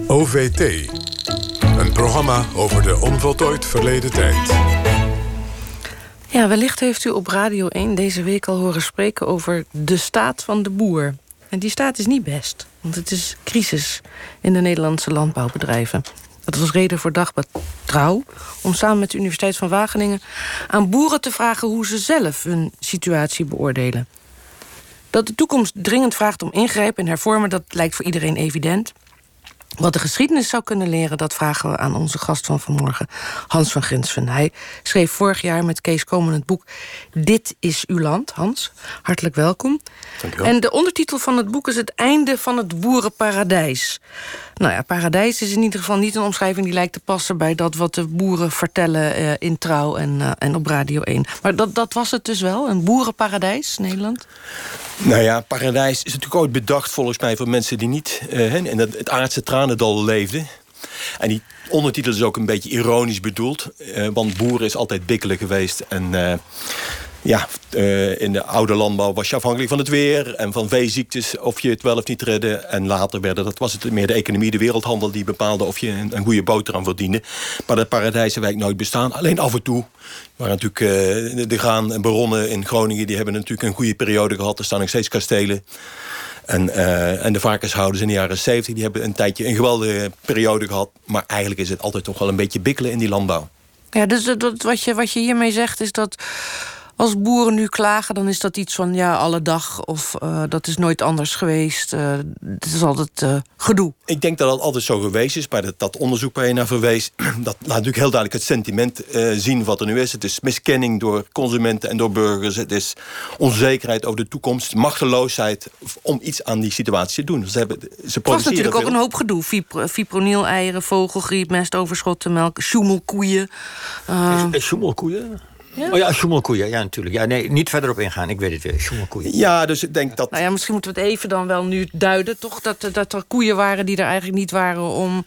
OVT. Een programma over de onvoltooid verleden tijd. Ja, wellicht heeft u op Radio 1 deze week al horen spreken over de staat van de boer. En die staat is niet best, want het is crisis in de Nederlandse landbouwbedrijven. Dat was reden voor Dagblad Trouw om samen met de Universiteit van Wageningen aan boeren te vragen hoe ze zelf hun situatie beoordelen. Dat de toekomst dringend vraagt om ingrijpen en hervormen, dat lijkt voor iedereen evident. Wat de geschiedenis zou kunnen leren, dat vragen we aan onze gast van vanmorgen, Hans van Grinsven. Hij schreef vorig jaar met Kees Komen het boek Dit is uw land. Hans, hartelijk welkom. Dank u wel. En de ondertitel van het boek is Het einde van het boerenparadijs. Nou ja, paradijs is in ieder geval niet een omschrijving die lijkt te passen bij dat wat de boeren vertellen in Trouw en op Radio 1. Maar dat was het dus wel, een boerenparadijs, Nederland? Nou ja, paradijs is natuurlijk ooit bedacht volgens mij voor mensen die niet in het aardse tranendal leefden. En die ondertitel is ook een beetje ironisch bedoeld. Want boeren is altijd bikkelen geweest. En in de oude landbouw was je afhankelijk van het weer en van veeziektes, of je het wel of niet redde. En later was het meer de economie, de wereldhandel die bepaalde of je een goede boterham verdiende. Maar dat paradijs heeft nooit bestaan. Alleen af en toe. Maar natuurlijk de graan en baronnen in Groningen, die hebben natuurlijk een goede periode gehad. Er staan nog steeds kastelen. En de varkenshouders in de jaren 70, die hebben een tijdje een geweldige periode gehad. Maar eigenlijk is het altijd toch wel een beetje bikkelen in die landbouw. Ja, dus wat je hiermee zegt is dat als boeren nu klagen, dan is dat iets van ja, alle dag, of dat is nooit anders geweest. Het is altijd gedoe. Ik denk dat dat altijd zo geweest is. Maar dat onderzoek waar je naar verwees, dat laat natuurlijk heel duidelijk het sentiment zien wat er nu is. Het is miskenning door consumenten en door burgers. Het is onzekerheid over de toekomst, machteloosheid om iets aan die situatie te doen. Het was natuurlijk ook een hoop gedoe. Fipronil-eieren, vogelgriep, mestoverschotten, melk, sjoemelkoeien. Sjoemelkoeien? Ja? Oh ja, sjoemelkoeien, ja natuurlijk. Ja, nee, niet verder op ingaan, ik weet het weer, sjoemelkoeien. Ja, dus ik denk dat... Nou ja, misschien moeten we het even dan wel nu duiden, toch? Dat er koeien waren die er eigenlijk niet waren om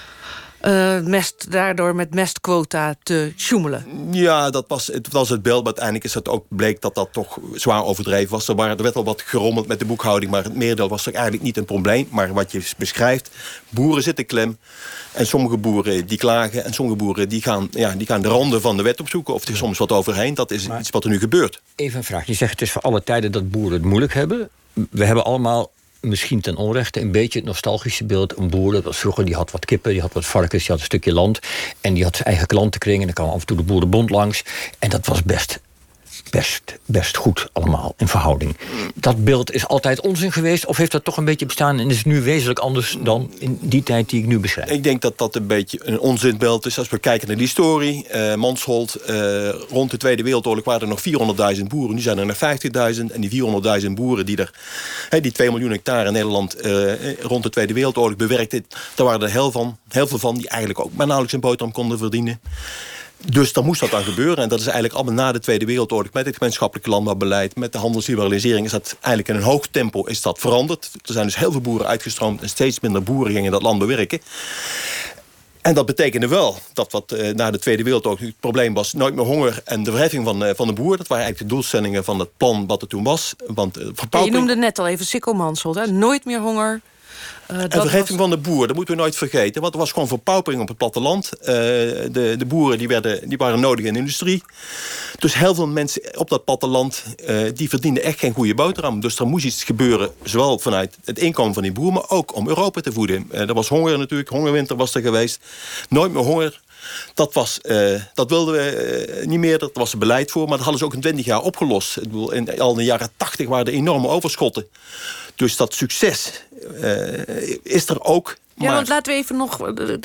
daardoor met mestquota te sjoemelen. Ja, het was het beeld, maar uiteindelijk is dat ook bleek dat dat toch zwaar overdreven was. Er werd al wat gerommeld met de boekhouding, maar het merendeel was toch eigenlijk niet een probleem. Maar wat je beschrijft, boeren zitten klem. En sommige boeren die klagen en sommige boeren die gaan de randen van de wet opzoeken of er soms wat overheen. Dat is iets wat er nu gebeurt. Even een vraag. Je zegt het is voor alle tijden dat boeren het moeilijk hebben. We hebben allemaal, misschien ten onrechte, een beetje het nostalgische beeld. Een boer, dat was vroeger, die had wat kippen, die had wat varkens, die had een stukje land. En die had zijn eigen klantenkring en dan kwam af en toe de boerenbond langs. En dat was best goed allemaal in verhouding. Dat beeld is altijd onzin geweest, of heeft dat toch een beetje bestaan en is het nu wezenlijk anders dan in die tijd die ik nu beschrijf? Ik denk dat dat een beetje een onzinbeeld is. Als we kijken naar de historie, Mansholt, rond de Tweede Wereldoorlog waren er nog 400.000 boeren. Nu zijn er nog 50.000 en die 400.000 boeren die die 2 miljoen hectare in Nederland rond de Tweede Wereldoorlog bewerkten, daar waren er heel veel van die eigenlijk ook maar nauwelijks een boterham konden verdienen. Dus dan moest dat dan gebeuren. En dat is eigenlijk allemaal na de Tweede Wereldoorlog, met het gemeenschappelijk landbouwbeleid, met de handelsliberalisering, is dat eigenlijk in een hoog tempo is dat veranderd. Er zijn dus heel veel boeren uitgestroomd en steeds minder boeren gingen dat land bewerken. En dat betekende wel dat wat na de Tweede Wereldoorlog het probleem was, nooit meer honger en de verheffing van de boer. Dat waren eigenlijk de doelstellingen van het plan wat er toen was. Want je noemde net al even Sikko Mansholt, hè? Nooit meer honger. En de verheffing van de boer, dat moeten we nooit vergeten. Want er was gewoon verpaupering op het platteland. De boeren die waren nodig in de industrie. Dus heel veel mensen op dat platteland die verdienden echt geen goede boterham. Dus er moest iets gebeuren, zowel vanuit het inkomen van die boer, maar ook om Europa te voeden. Er was honger natuurlijk, hongerwinter was er geweest. Nooit meer honger. Dat wilden we niet meer, dat was er beleid voor. Maar dat hadden ze ook in 20 jaar opgelost. Al in de jaren 80 waren er enorme overschotten. Dus dat succes is er ook. Ja, want laten we even nog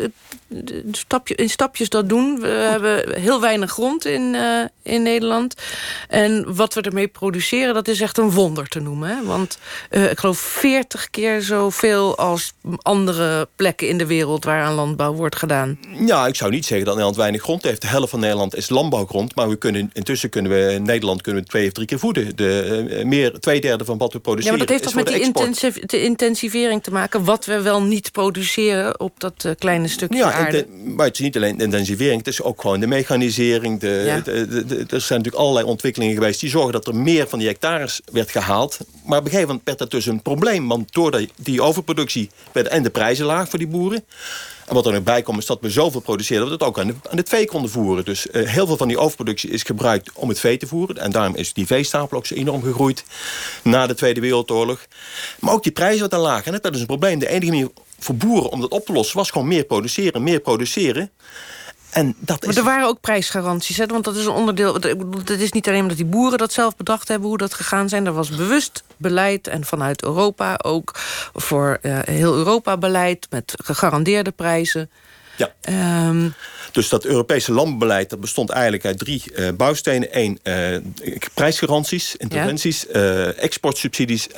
in stapjes dat doen. We hebben heel weinig grond in Nederland. En wat we ermee produceren, dat is echt een wonder te noemen. Hè? Want ik geloof 40 keer zoveel als andere plekken in de wereld waar aan landbouw wordt gedaan. Ja, ik zou niet zeggen dat Nederland weinig grond heeft. De helft van Nederland is landbouwgrond. Maar intussen kunnen we in Nederland 2 of 3 keer voeden. 2/3 van wat we produceren. Ja, maar dat heeft toch met die intensivering te maken, wat we wel niet produceren produceren op dat kleine stukje aarde. Maar het is niet alleen de intensivering, het is ook gewoon de mechanisering. Er zijn natuurlijk allerlei ontwikkelingen geweest die zorgen dat er meer van die hectares werd gehaald. Maar op een gegeven moment werd dat dus een probleem. Want door die overproductie werden en de prijzen laag voor die boeren. En wat er nog bij komt is dat we zoveel produceerden dat we het ook aan het vee konden voeren. Dus heel veel van die overproductie is gebruikt om het vee te voeren. En daarom is die veestapel ook zo enorm gegroeid na de Tweede Wereldoorlog. Maar ook die prijzen werden laag. En dat is een probleem. De enige manier voor boeren om dat op te lossen was gewoon meer produceren. En dat maar er waren ook prijsgaranties, hè? Want dat is een onderdeel. Het is niet alleen omdat die boeren dat zelf bedacht hebben hoe dat gegaan zijn. Er was bewust beleid en vanuit Europa ook voor heel Europa beleid met gegarandeerde prijzen. Ja. Dus dat Europese landbouwbeleid dat bestond eigenlijk uit 3 bouwstenen. 1, prijsgaranties, interventies, exportsubsidies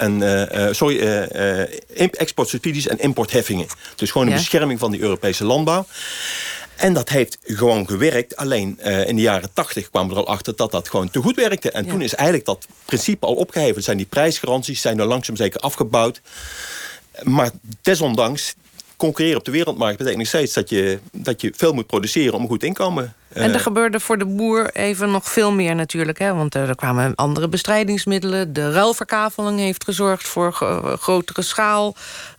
exportsubsidies en importheffingen. Dus gewoon een bescherming van die Europese landbouw. En dat heeft gewoon gewerkt. Alleen in de jaren 80 kwamen we er al achter dat dat gewoon te goed werkte. En toen is eigenlijk dat principe al opgeheven. Zijn die prijsgaranties zijn er langzaam zeker afgebouwd. Maar desondanks, concurreren op de wereldmarkt betekent nog steeds dat je veel moet produceren om een goed inkomen. En er gebeurde voor de boer even nog veel meer natuurlijk. Hè? Want er kwamen andere bestrijdingsmiddelen. De ruilverkaveling heeft gezorgd voor grotere schaal.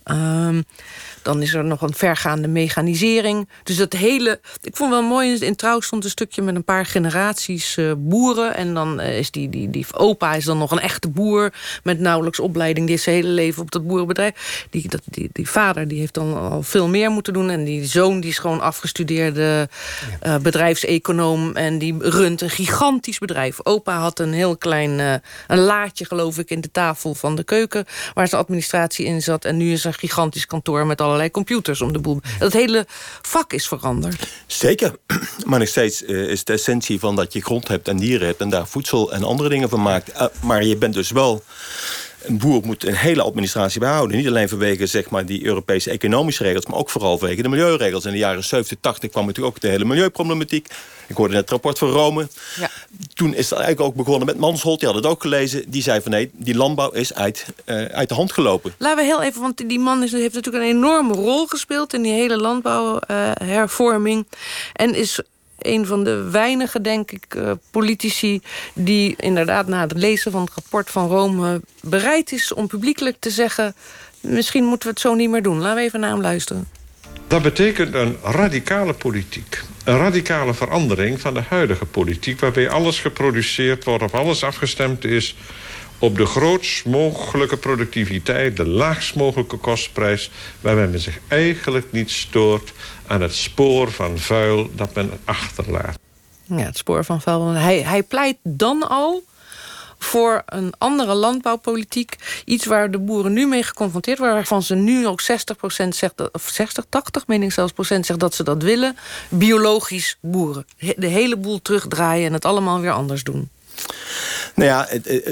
Dan is er nog een vergaande mechanisering. Dus dat hele... Ik vond wel mooi, in Trouw stond een stukje met een paar generaties boeren. En dan is die opa is dan nog een echte boer met nauwelijks opleiding. Die is zijn hele leven op dat boerenbedrijf. Die vader die heeft dan al veel meer moeten doen. En die zoon die is gewoon afgestudeerde bedrijfseconoom. En die runt een gigantisch bedrijf. Opa had een heel klein een laadje, geloof ik, in de tafel van de keuken waar zijn administratie in zat. En nu is er een gigantisch kantoor met allerlei computers om de boel. Dat hele vak is veranderd. Zeker. Maar nog steeds is de essentie van dat je grond hebt en dieren hebt en daar voedsel en andere dingen van maakt. Maar je bent dus wel... Een boer moet een hele administratie behouden. Niet alleen vanwege zeg maar, die Europese economische regels, maar ook vooral vanwege de milieuregels. In de jaren 70, 80 kwam natuurlijk ook de hele milieuproblematiek. Ik hoorde net het rapport van Rome. Ja. Toen is dat eigenlijk ook begonnen met Mansholt. Die had het ook gelezen. Die zei van nee, die landbouw is uit de hand gelopen. Laten we heel even, want die man heeft natuurlijk een enorme rol gespeeld in die hele landbouwhervorming. En is een van de weinige, denk ik, politici die inderdaad na het lezen van het rapport van Rome bereid is om publiekelijk te zeggen, misschien moeten we het zo niet meer doen. Laten we even naar hem luisteren. Dat betekent een radicale politiek. Een radicale verandering van de huidige politiek, waarbij alles geproduceerd wordt, op alles afgestemd is op de grootst mogelijke productiviteit, de laagst mogelijke kostprijs, waarbij men zich eigenlijk niet stoort aan het spoor van vuil dat men achterlaat. Ja, het spoor van vuil. Hij pleit dan al voor een andere landbouwpolitiek. Iets waar de boeren nu mee geconfronteerd worden, waarvan ze nu ook 60% zegt, of 60, 80, meen ik zelfs procent zegt dat ze dat willen. Biologisch boeren. De hele boel terugdraaien en het allemaal weer anders doen. Nou ja,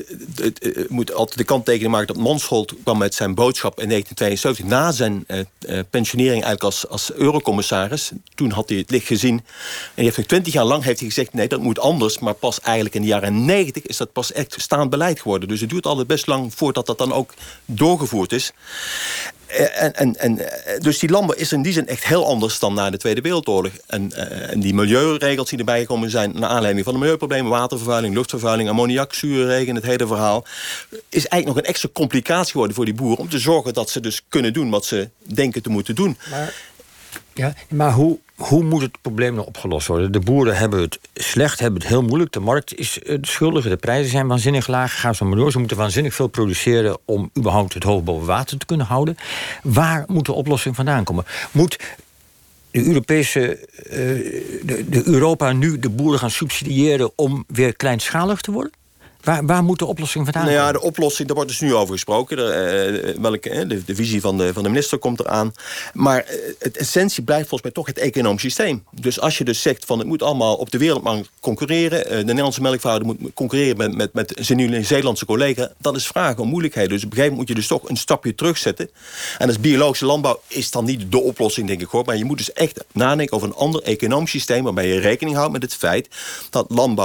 het moet altijd de kanttekening maken dat Mansholt kwam met zijn boodschap in 1972... na zijn pensionering eigenlijk als eurocommissaris. Toen had hij het licht gezien. En hij heeft nog 20 jaar lang gezegd, nee, dat moet anders. Maar pas eigenlijk in de jaren 90 is dat pas echt staand beleid geworden. Dus het duurt altijd best lang voordat dat dan ook doorgevoerd is. Dus die landbouw is in die zin echt heel anders dan na de Tweede Wereldoorlog. En die milieuregels die erbij gekomen zijn naar aanleiding van de milieuproblemen, watervervuiling, luchtvervuiling, ammoniak, zuurregen, het hele verhaal, is eigenlijk nog een extra complicatie geworden voor die boeren om te zorgen dat ze dus kunnen doen wat ze denken te moeten doen. Maar hoe moet het probleem nou opgelost worden? De boeren hebben het slecht, hebben het heel moeilijk. De markt is schuldig, de prijzen zijn waanzinnig laag. Gaan ze maar door. Ze moeten waanzinnig veel produceren om überhaupt het hoofd boven water te kunnen houden. Waar moet de oplossing vandaan komen? Moet de Europa nu de boeren gaan subsidiëren om weer kleinschalig te worden? Waar moet de oplossing vandaan komen? Nou ja, de oplossing, daar wordt dus nu over gesproken. De visie van de minister komt eraan. Maar het essentie blijft volgens mij toch het economisch systeem. Dus als je dus zegt van het moet allemaal op de wereldmarkt concurreren, de Nederlandse melkveehouder moet concurreren met zijn Nieuw-Zeelandse collega, dat is vragen om moeilijkheden. Dus op een gegeven moment moet je dus toch een stapje terugzetten. En als biologische landbouw is dan niet de oplossing, denk ik hoor. Maar je moet dus echt nadenken over een ander economisch systeem waarbij je rekening houdt met het feit dat landbouw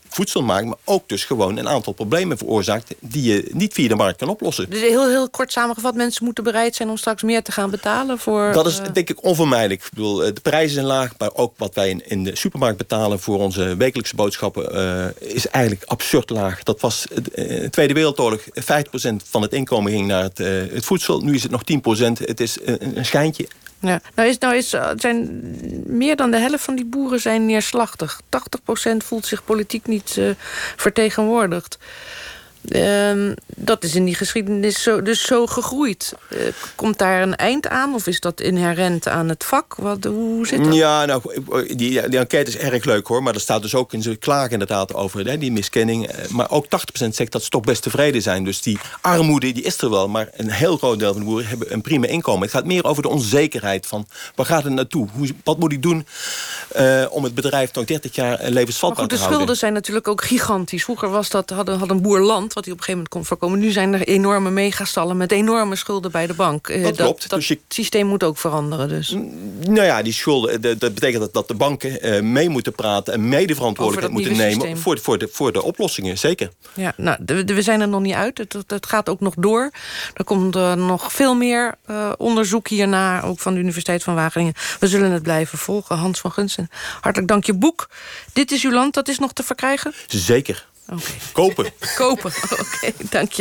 voedselmarkt, maar ook dus gewoon een aantal problemen veroorzaakt die je niet via de markt kan oplossen. Dus heel kort samengevat, mensen moeten bereid zijn om straks meer te gaan betalen voor... Dat is denk ik onvermijdelijk. Ik bedoel, de prijzen zijn laag, maar ook wat wij in de supermarkt betalen voor onze wekelijkse boodschappen is eigenlijk absurd laag. Dat was de Tweede Wereldoorlog, 50% van het inkomen ging naar het voedsel. Nu is het nog 10%. Het is een schijntje. Ja. Zijn meer dan de helft van die boeren zijn neerslachtig. 80% voelt zich politiek niet vertegenwoordigd. Dat is in die geschiedenis dus zo gegroeid. Komt daar een eind aan of is dat inherent aan het vak? Hoe zit dat? Ja, nou, die enquête is erg leuk hoor. Maar er staat dus ook in ze klagen inderdaad over die miskenning. Maar ook 80% zegt dat ze toch best tevreden zijn. Dus die armoede die is er wel. Maar een heel groot deel van de boeren hebben een prima inkomen. Het gaat meer over de onzekerheid van waar gaat het naartoe? Wat moet ik doen om het bedrijf nog 30 jaar levensvatbaar te houden? De schulden zijn natuurlijk ook gigantisch. Vroeger had een boer land wat hij op een gegeven moment kon voorkomen. Nu zijn er enorme megastallen met enorme schulden bij de bank. Dat klopt. Dat Dus systeem moet ook veranderen dus. Nou ja, die schulden, dat betekent dat de banken mee moeten praten en mede verantwoordelijkheid moeten nemen voor de oplossingen, zeker. Ja, nou, we zijn er nog niet uit. Het gaat ook nog door. Er komt nog veel meer onderzoek hierna, ook van de Universiteit van Wageningen. We zullen het blijven volgen. Hans van Gunsten, hartelijk dank. Je boek, Dit is uw land, dat is nog te verkrijgen? Zeker. Okay. Kopen. Oké, dank je.